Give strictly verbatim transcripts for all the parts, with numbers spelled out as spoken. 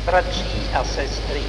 bratří a sestry.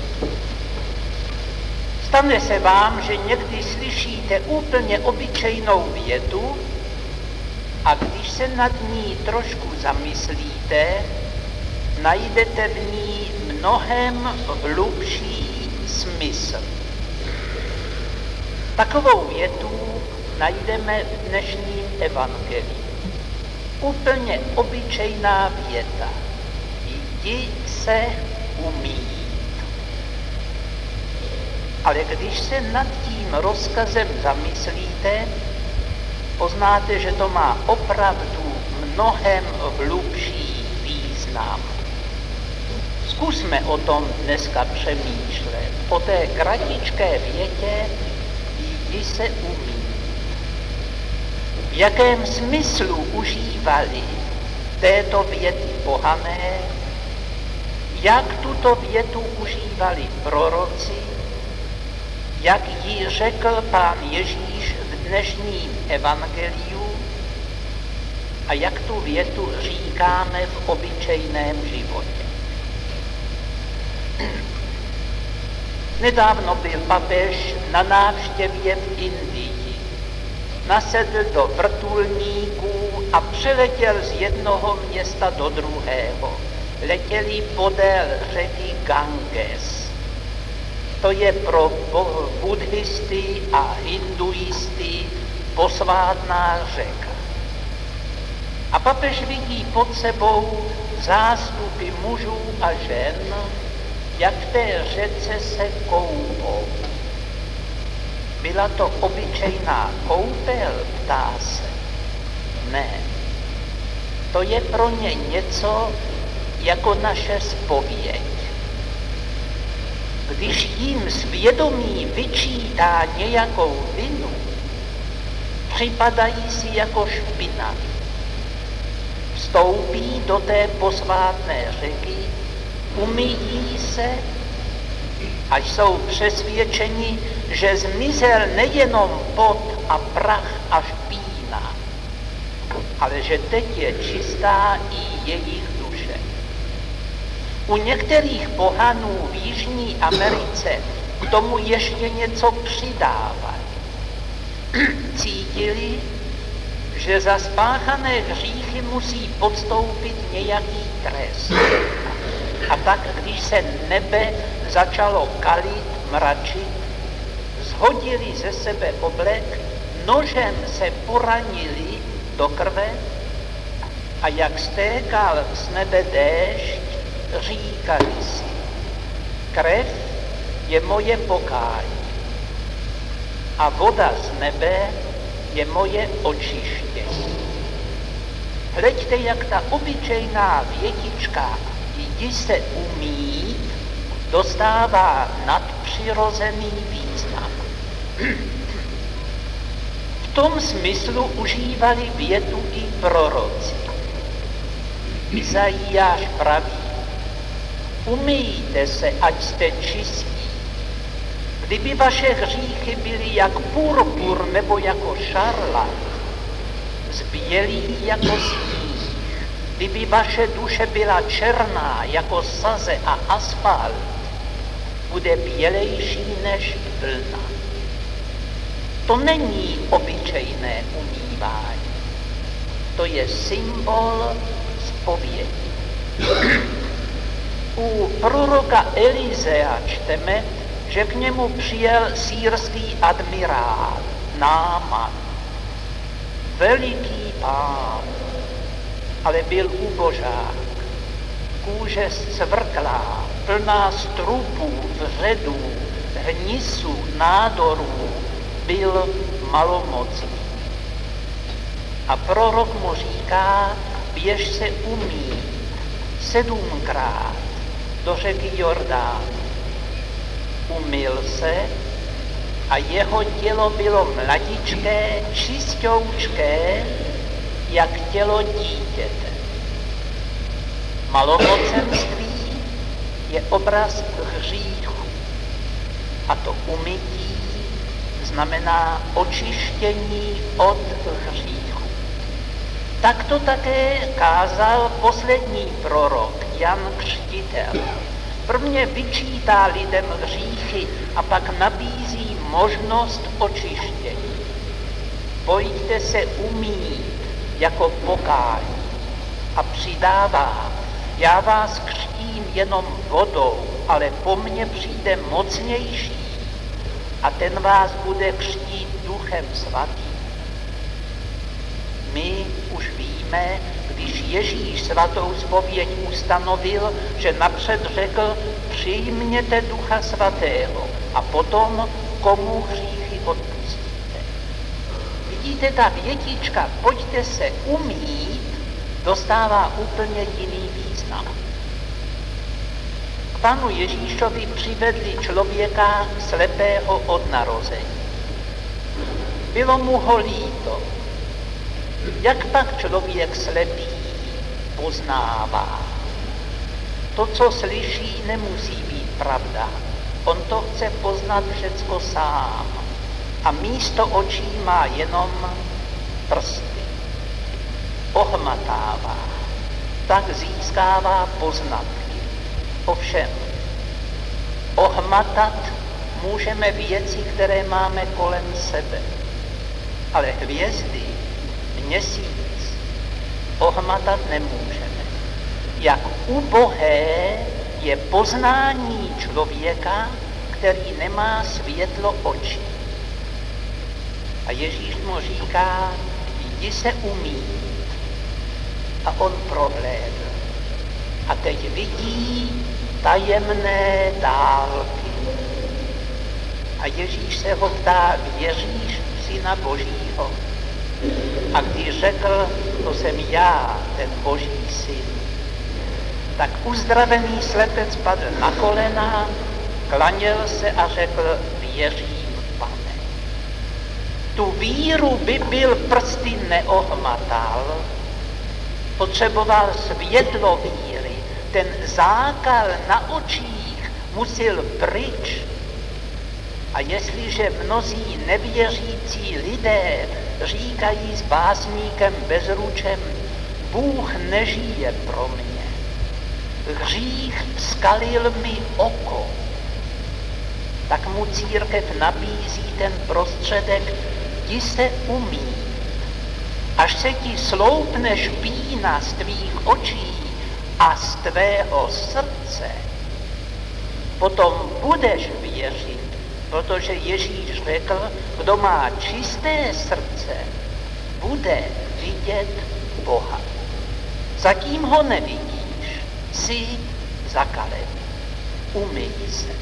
Stane se vám, že někdy slyšíte úplně obyčejnou větu a když se nad ní trošku zamyslíte, najdete v ní mnohem hlubší smysl. Takovou větu najdeme v dnešním evangeliu. Úplně obyčejná věta. Jdi se umýt. Ale když se nad tím rozkazem zamyslíte, poznáte, že to má opravdu mnohem hlubší význam. Zkusme o tom dneska přemýšlet. O té kratičké větě jdi se umýt. V jakém smyslu užívali této věty pohané, jak tuto větu užívali proroci, jak ji řekl Pán Ježíš v dnešním evangeliu a jak tu větu říkáme v obyčejném životě. Nedávno byl papež na návštěvě v Indii. Nasedl do vrtulníků a přeletěl z jednoho města do druhého. Letěli podél řeky Ganges. To je pro buddhisty a hinduisty posvátná řeka. A papež vidí pod sebou zástupy mužů a žen, jak v té řece se koupou. Byla to obyčejná koupel, ptá se. Ne. To je pro ně něco jako naše zpověď. Když jim svědomí vyčítá nějakou vinu, připadají si jako špina. Vstoupí do té posvátné řeky, umyjí se, až jsou přesvědčeni, že zmizel nejenom pot a prach a špína, ale že teď je čistá i jejich duše. U některých pohanů v Jižní Americe k tomu ještě něco přidávají. Cítili, že za spáchané hříchy musí podstoupit nějaký trest. A tak, když se nebe začalo kalit, mračit, shodili ze sebe oblek, nožem se poranili do krve a jak stékal z nebe déšť, říkali si, krev je moje pokání a voda z nebe je moje očištění. Hleďte, jak ta obyčejná větička jdi se umýt, dostává nadpřirozený význam. V tom smyslu užívali větu i proroci. Izajáš praví, umýjte se, ať jste čistí. Kdyby vaše hříchy byly jak purpur nebo jako šarlat, zbělí jako sníh. Kdyby vaše duše byla černá jako saze a asfalt, bude bělejší než vlna. To není obyčejné umývání. To je symbol zpovědi. U proroka Elizea čteme, že k němu přijel sýrský admirál Náman. Veliký pán, ale byl ubožák. Kůže zcvrklá, plná strupů, vředů, hnisů, nádorů, byl malomocný. A prorok mu říká, běž se umýt sedmkrát do řeky Jordán. Umyl se a jeho tělo bylo mladičké, čistoučké, jak tělo dítěte. Malomocenství je obraz hříchu a to umytí znamená očištění od hříchu. Tak to také kázal poslední prorok Jan Křtitel. Prvně vyčítá lidem hříchy a pak nabízí možnost očištění. Pojďte se umýt jako pokání a přidává, já vás křtím jenom vodou, ale po mně přijde mocnější a ten vás bude křtít Duchem Svatým. My už víme, když Ježíš svatou zpověď ustanovil, že napřed řekl, přijměte Ducha Svatého a potom komu hříchy odpustíte. Vidíte, ta větička, pojďte se umýt, dostává úplně jiný význam. K Panu Ježíšovi přivedli člověka slepého od narození. Bylo mu ho líto. Jak pak člověk slepý poznává? To, co slyší, nemusí být pravda. On to chce poznat všecko sám. A místo očí má jenom prsty. Ohmatává. Tak získává poznatky. Ovšem, ohmatat můžeme věci, které máme kolem sebe. Ale hvězdy, měsíc ohmatat nemůžeme. Jak ubohé je poznání člověka, který nemá světlo očí. A Ježíš mu říká, jdi se umýt. A on prohlédl. A teď vidí tajemné dálky. A Ježíš se ho ptá, věříš v Syna Božího? A když řekl, to jsem já, ten Boží syn, tak uzdravený slepec padl na kolena, klaněl se a řekl, věřím, Pane. Tu víru by byl prsty neohmatal, potřeboval světlo víry, ten zákal na očích musel pryč. A jestliže mnozí nevěřící lidé říkají s básníkem Bezručem, Bůh nežije pro mě, hřích skalil mi oko, tak mu církev nabízí ten prostředek, jdi se umýt. Až se ti sloupne špína z tvých očí a z tvého srdce, potom budeš věřit, protože Ježíš řekl, kdo má čisté srdce, bude vidět Boha. Zatím ho nevidíš, jsi zakalený, umyj se.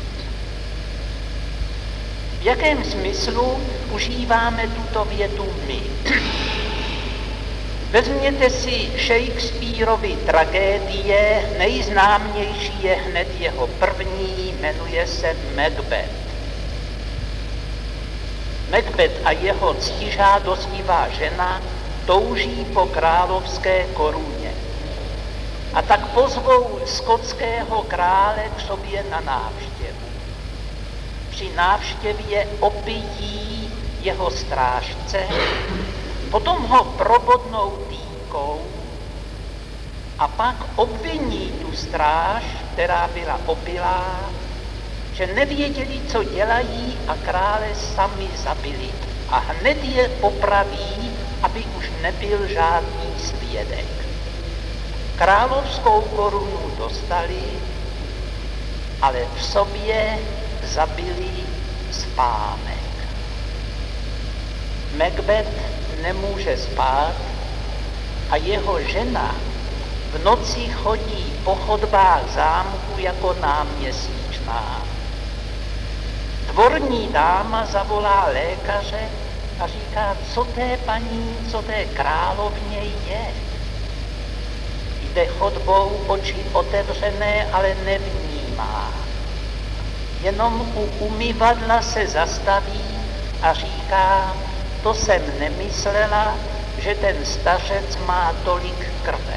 V jakém smyslu užíváme tuto větu my? Vezměte si Shakespeareovy tragédie, nejznámější je hned jeho první, jmenuje se Macbeth. Macbeth a jeho ctižádostivá žena touží po královské koruně. A tak pozvou skotského krále k sobě na návštěvu. Při návštěvě opijí jeho strážce, potom ho probodnou dýkou a pak obviní tu stráž, která byla opilá, že nevěděli, co dělají a krále sami zabili. A hned je popraví, aby už nebyl žádný svědek. Královskou korunu dostali, ale v sobě zabili spánek. Macbeth nemůže spát a jeho žena v noci chodí po chodbách zámku jako náměsíčná. Dvorní dáma zavolá lékaře a říká, co té paní, co té královně je. Jde chodbou, oči otevřené, ale nevnímá. Jenom u umyvadla se zastaví a říká, to jsem nemyslela, že ten stařec má tolik krve.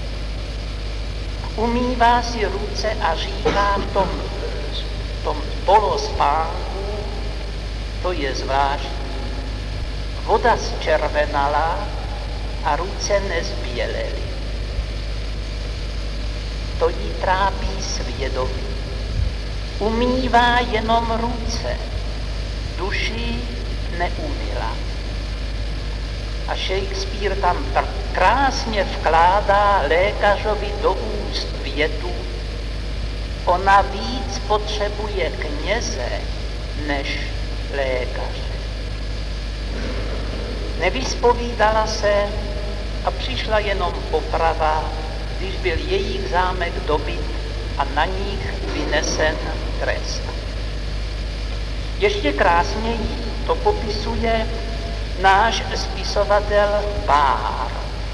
Umývá si ruce a říká v tom, v tom polospánku, to je zvláštní. Voda zčervenala a ruce nezbělely. To jí trápí svědomí. umývá jenom ruce, duši neumila. A Shakespeare tam krásně vkládá lékařovi do úst větu: ona víc potřebuje kněze než lékaře. Nevyspovídala se a přišla jenom poprava, když byl jejich zámek dobyt a na nich vynesen trest. Ještě krásněji to popisuje náš spisovatel Bár.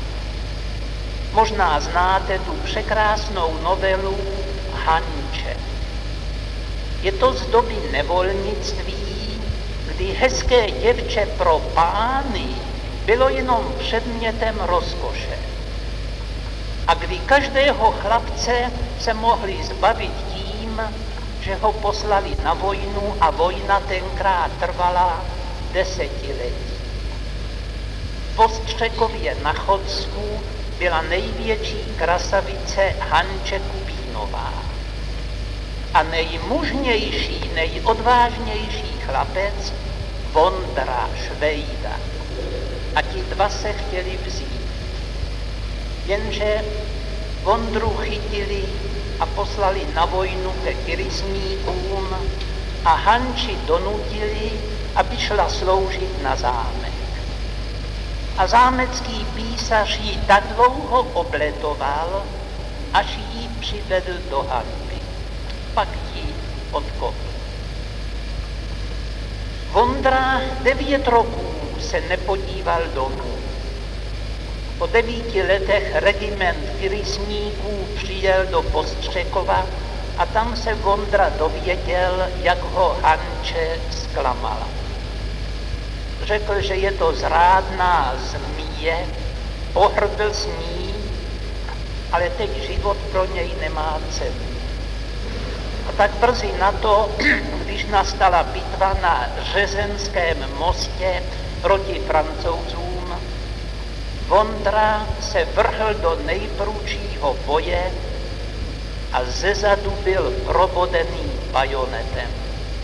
Možná znáte tu překrásnou novelu Hanče. Je to z doby nevolnictví, kdy hezké děvče pro pány bylo jenom předmětem rozkoše. A kdy každého chlapce se mohli zbavit tím, že ho poslali na vojnu a vojna tenkrát trvala desetiletí. V Postřekově na Chodsku byla největší krasavice Hanče Kubínová. A nejmužnější, nejodvážnější chlapec Vondra Švejda. A ti dva se chtěli vzít. Jenže Vondru chytili a poslali na vojnu ke kyrysníkům a Hanči donutili, aby šla sloužit na zámek. A zámecký písař ji tak dlouho obletoval, až ji přivedl do hanby. Pak ji odkopl. Vondra devět roků se nepodíval domů. Po devíti letech regiment kyrysníků přijel do Postřekova a tam se Vondra dověděl, jak ho Hanče zklamala. Řekl, že je to zrádná zmije, pohrdl s ní, ale teď život pro něj nemá cenu. A tak brzy na to, když nastala bitva na Řezenském mostě proti Francouzům, Vondra se vrhl do nejprudšího boje a zezadu byl probodený bajonetem.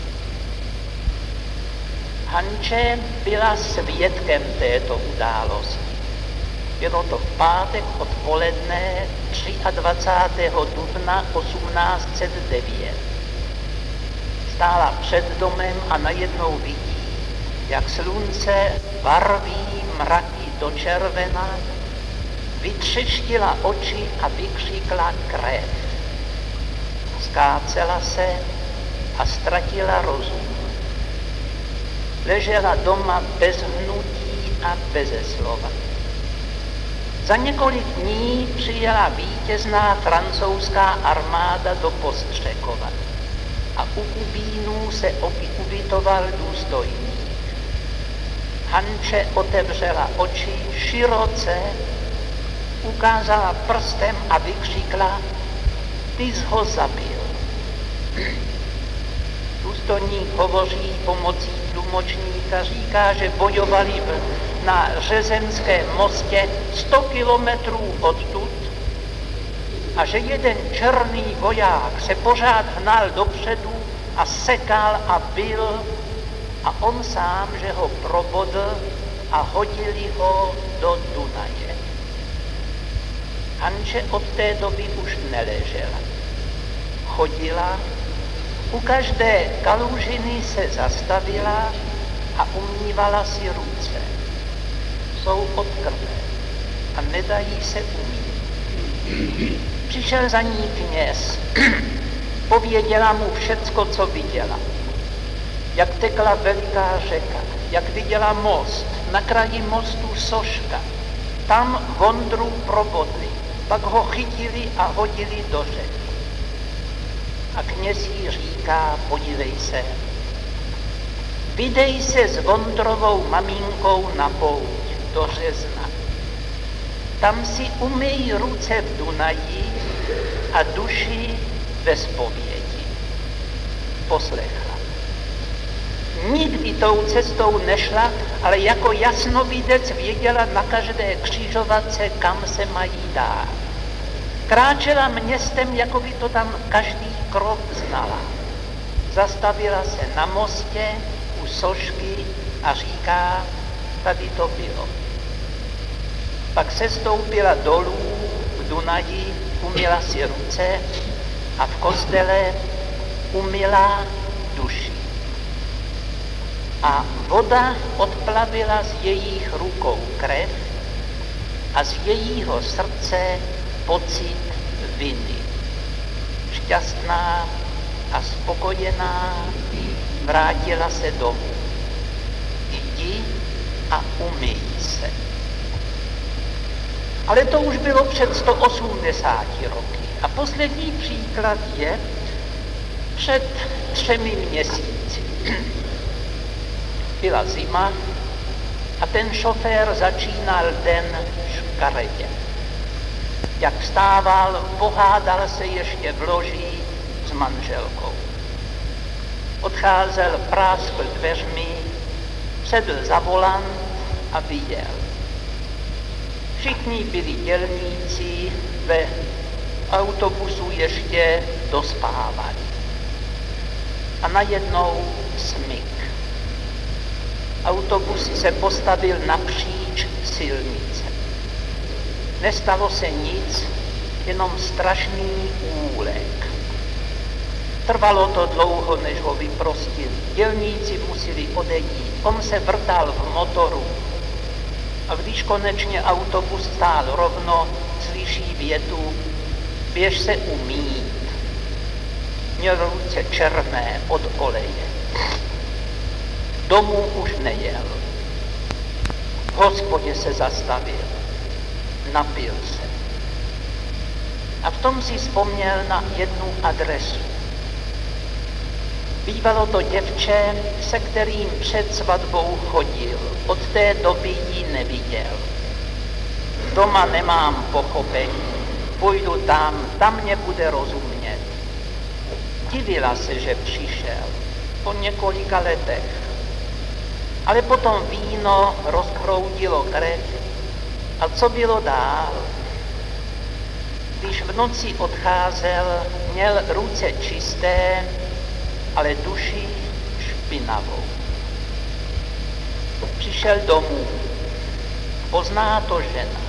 Hanče byla svědkem této události. Bylo to v pátek odpoledne dvacátého třetího dubna osmnáct set devět. Stála před domem a najednou vidí, jak slunce barví mraky do červena, vytřeštila oči a vykřikla krev. Skácela se a ztratila rozum. Ležela doma bez hnutí a beze slova. Za několik dní přijela vítězná francouzská armáda do Postřekova a u Kubínů se ubytoval důstojník. Hanče otevřela oči široce, ukázala prstem a vykřikla: ty jsi ho zabil. Důstojník hovoří pomocí tlumočníka, říká, že bojovali na Řezenském mostě sto kilometrů odtud a že jeden černý voják se pořád hnal dopředu a sekal a bil a on sám, že ho probodl a hodili ho do Dunaje. Hanče od té doby už neležela. Chodila, u každé kalužiny se zastavila a umývala si ruce. Jsou od krve a nedají se umýt. Přišel za ní kněz, pověděla mu všecko, co viděla. Jak tekla veliká řeka, jak viděla most, na kraji mostu soška. Tam Vondru probodli, pak ho chytili a hodili do řeky. A kněz jí říká: podívej se, vydej se s Vondrovou maminkou na pouť do Řezna. Tam si umyj ruce v Dunaji a duši ve zpovědi. Poslechla. Nikdy tou cestou nešla, ale jako jasnovidec věděla na každé křižovatce, kam se mají dát. Kráčela městem, jako by to tam každý krok znala. zastavila se na mostě u sošky a říká, tady to bylo. Pak se stoupila dolů k Dunaji, umyla si ruce a v kostele umyla duši. A voda odplavila z jejich rukou krev a z jejího srdce pocit viny. Šťastná a spokojená vrátila se domů. Jdi a umyj se. Ale to už bylo před sto osmdesáti roky. A poslední příklad je před třemi měsíci. Byla zima a ten šofér začínal den škaredě. Jak vstával, pohádal se ještě v loži s manželkou. Odcházel, práskl dveřmi, sedl za volant a vyjel. Všichni byli dělníci, ve autobusu ještě dospávali. A najednou smyk. Autobus se postavil napříč silnice. Nestalo se nic, jenom strašný úlek. Trvalo to dlouho, než ho vyprostili. Dělníci museli odejít. On se vrtal v motoru. A když konečně autobus stál rovno, slyší větu, běž se umýt. Měl ruce černé od oleje. Domů už nejel. V hospodě se zastavil. Napil se. A v tom si vzpomněl na jednu adresu. Bývalo to děvče, se kterým před svatbou chodil. Od té doby ji neviděl. Doma nemám pochopení. Půjdu tam, tam mě bude rozumět. Divila se, že přišel. Po několika letech. Ale potom víno rozproudilo krev. A co bylo dál? Když v noci odcházel, měl ruce čisté, ale duši špinavou. Přišel domů. Pozná to žena.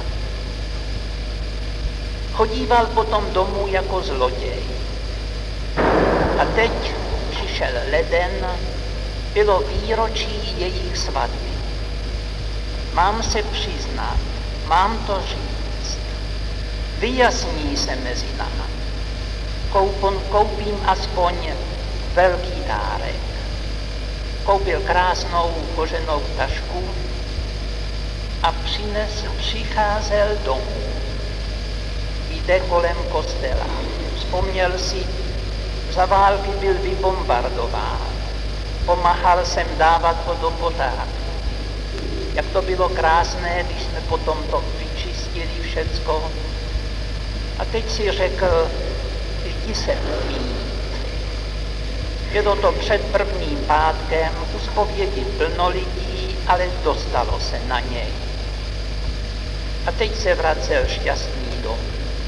Chodíval potom domů jako zloděj. A teď přišel leden, bylo výročí jejich svatby. Mám se přiznat, mám to říct. Vyjasní se mezi námi. Koupon, koupím aspoň velký dárek. Koupil krásnou koženou tašku a přines, přicházel domů. Jde kolem kostela. Vzpomněl si, za války byl vybombardován. Pomáhal jsem dávat ho do pořádku. Jak to bylo krásné, když jsme potom to vyčistili všecko. A teď si řekl, jdi se umýt. Bylo to před prvním pátkem, u zpovědi plno lidí, ale dostalo se na něj. A teď se vracel šťastný domů.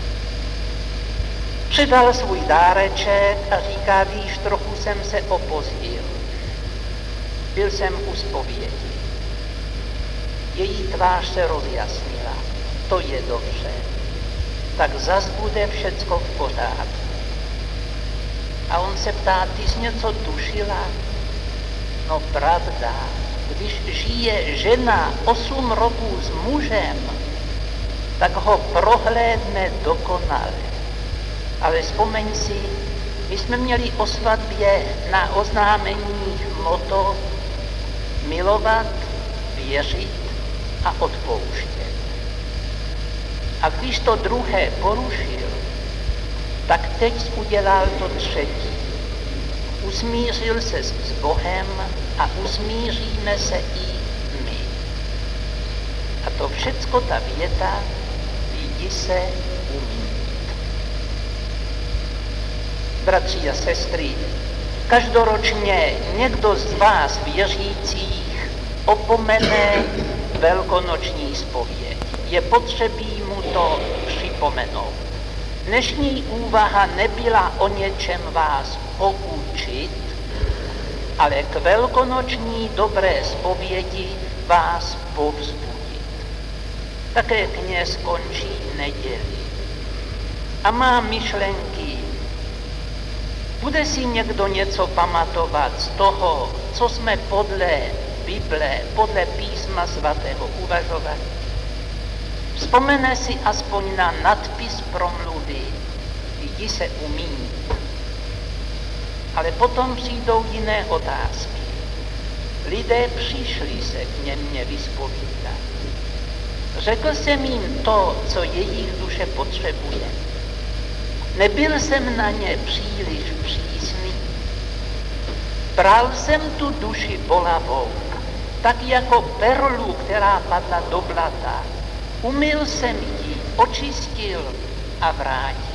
Přidal svůj dáreček a říká, víš, trochu jsem se opozdil. Byl jsem u zpovědi. Její tvář se rozjasnila. To je dobře. Tak zas bude všecko v pořádku. A on se ptá, ty jsi něco tušila? No pravda, když žije žena osm roků s mužem, tak ho prohlédne dokonale. Ale vzpomeň si, my jsme měli o svatbě na oznámení motto milovat, věřit a odpouštět. A když to druhé porušil, tak teď udělal to třetí. Usmířil se s Bohem a usmíříme se i my. A to všecko ta věta, jdi se umýt. Bratři a sestry, každoročně někdo z vás věřících opomene velkonoční zpověď. Je potřebí mu to připomenout. Dnešní úvaha nebyla o něčem vás poučit, ale k velkonoční dobré zpovědi vás povzbudit. Také kněz končí neděli a má myšlenky. Bude si někdo něco pamatovat z toho, co jsme podle Bible, podle písma svatého uvažovali? Vzpomene si aspoň na nadpis promluvy, jdi se umýt. Ale potom přijdou jiné otázky. Lidé přišli se k mě vyspovídat. Řekl jsem jim to, co jejich duše potřebuje. Nebyl jsem na ně příliš přísný. Bral jsem tu duši bolavou, tak jako perlu, která padla do blata. Umyl jsem ji, očistil a vrátil.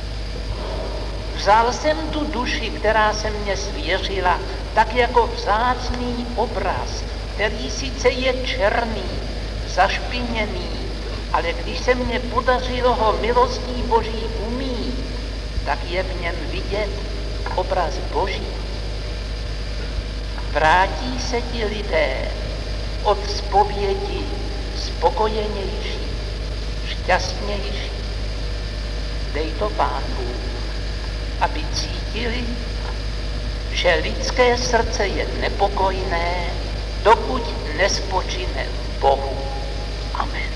Vzal jsem tu duši, která se mě svěřila, tak jako vzácný obraz, který sice je černý, zašpiněný, ale když se mně podařilo ho milostí Boží umýt, tak je v něm vidět obraz Boží. Vrátí se ti lidé od zpovědi spokojenější, šťastnější. Dej to Pán Bůh, aby cítili, že lidské srdce je nepokojné, dokud nespočine v Bohu. Amen.